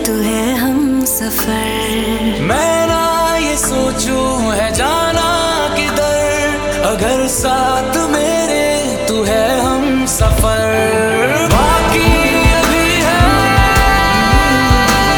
तू है हम सफर। मैं ना ये सोचूं है जाना किधर, अगर साथ मेरे तू है हम सफर।